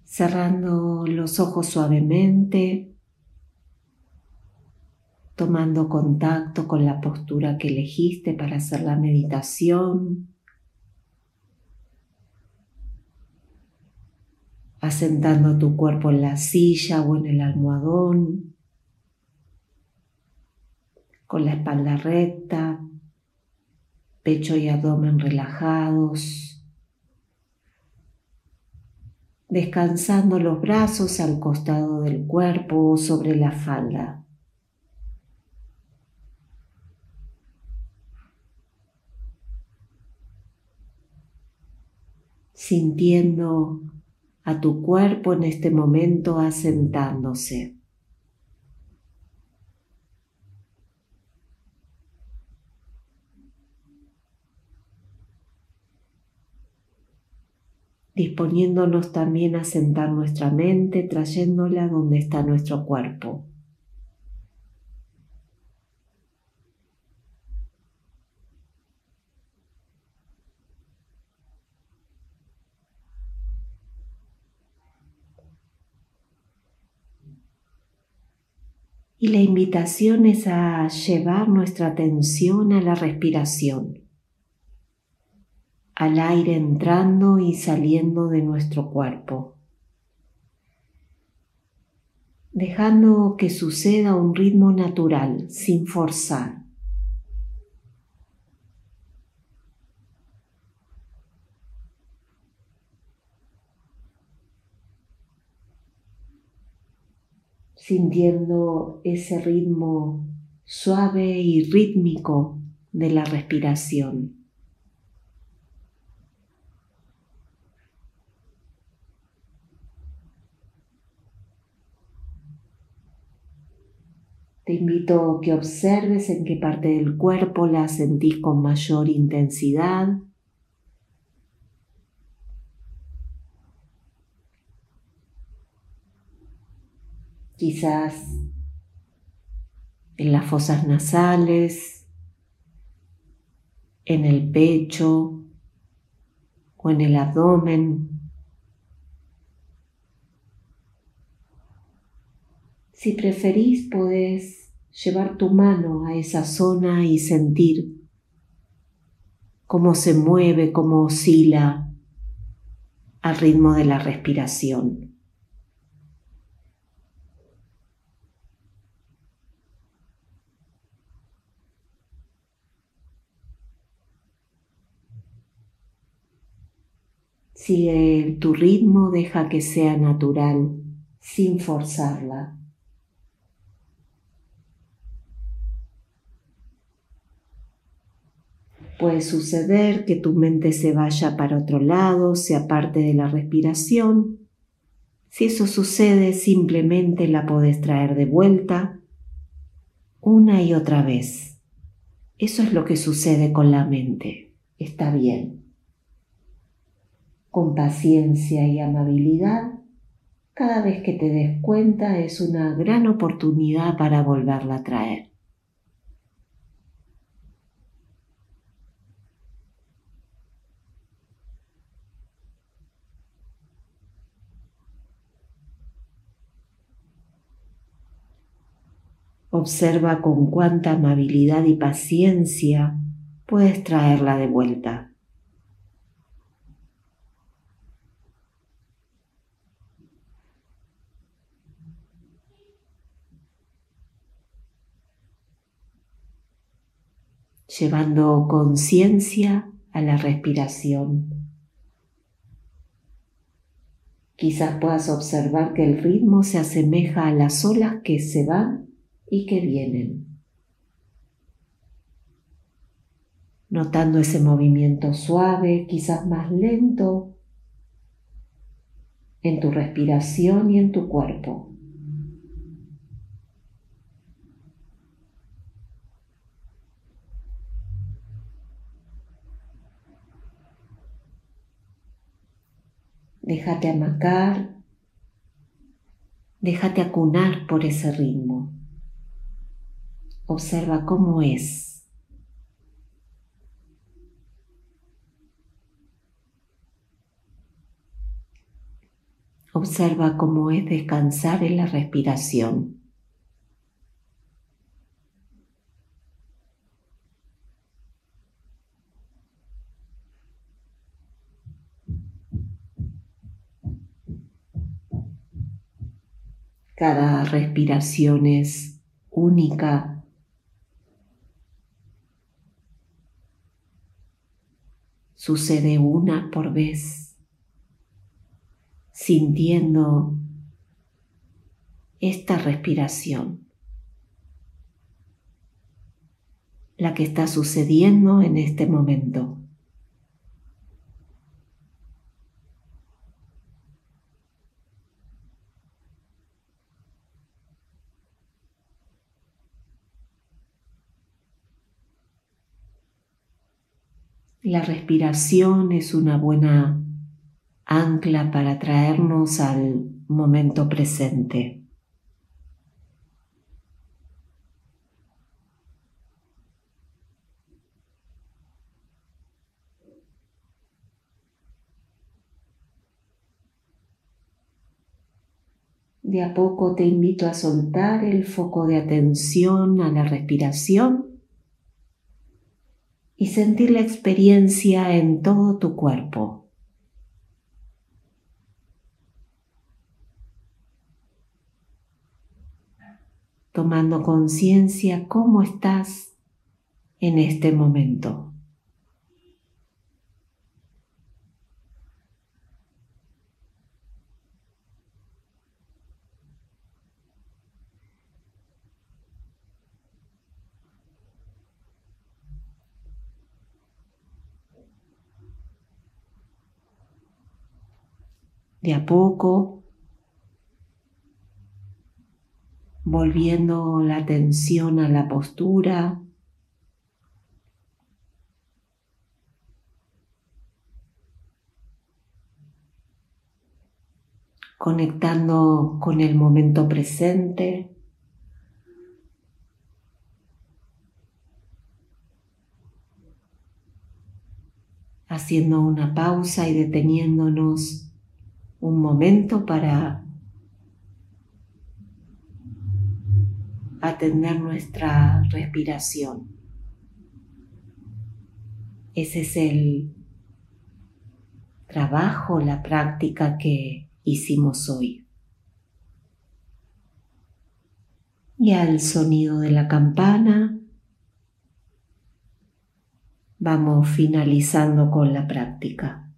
cerrando los ojos suavemente, tomando contacto con la postura que elegiste para hacer la meditación, asentando tu cuerpo en la silla o en el almohadón, con la espalda recta, pecho y abdomen relajados, descansando los brazos al costado del cuerpo o sobre la falda. Sintiendo a tu cuerpo en este momento asentándose. Disponiéndonos también a sentar nuestra mente, trayéndola donde está nuestro cuerpo. Y la invitación es a llevar nuestra atención a la respiración, al aire entrando y saliendo de nuestro cuerpo, dejando que suceda a un ritmo natural, sin forzar. Sintiendo ese ritmo suave y rítmico de la respiración. Te invito a que observes en qué parte del cuerpo la sentís con mayor intensidad. Quizás en las fosas nasales, en el pecho o en el abdomen. Si preferís, podés llevar tu mano a esa zona y sentir cómo se mueve, cómo oscila al ritmo de la respiración. Sigue tu ritmo, deja que sea natural, sin forzarla. Puede suceder que tu mente se vaya para otro lado, se aparte de la respiración. Si eso sucede, simplemente la podés traer de vuelta una y otra vez. Eso es lo que sucede con la mente. Está bien. Con paciencia y amabilidad, cada vez que te des cuenta es una gran oportunidad para volverla a traer. Observa con cuánta amabilidad y paciencia puedes traerla de vuelta. Llevando conciencia a la respiración. Quizás puedas observar que el ritmo se asemeja a las olas que se van y que vienen. Notando ese movimiento suave, quizás más lento, en tu respiración y en tu cuerpo. Déjate amacar, déjate acunar por ese ritmo. Observa cómo es. Observa cómo es descansar en la respiración. Cada respiración es única. Sucede una por vez, sintiendo esta respiración, la que está sucediendo en este momento. La respiración es una buena ancla para traernos al momento presente. De a poco te invito a soltar el foco de atención a la respiración y sentir la experiencia en todo tu cuerpo. Tomando conciencia cómo estás en este momento. De a poco, volviendo la atención a la postura, conectando con el momento presente, haciendo una pausa y deteniéndonos un momento para atender nuestra respiración. Ese es el trabajo, la práctica que hicimos hoy. Y al sonido de la campana vamos finalizando con la práctica.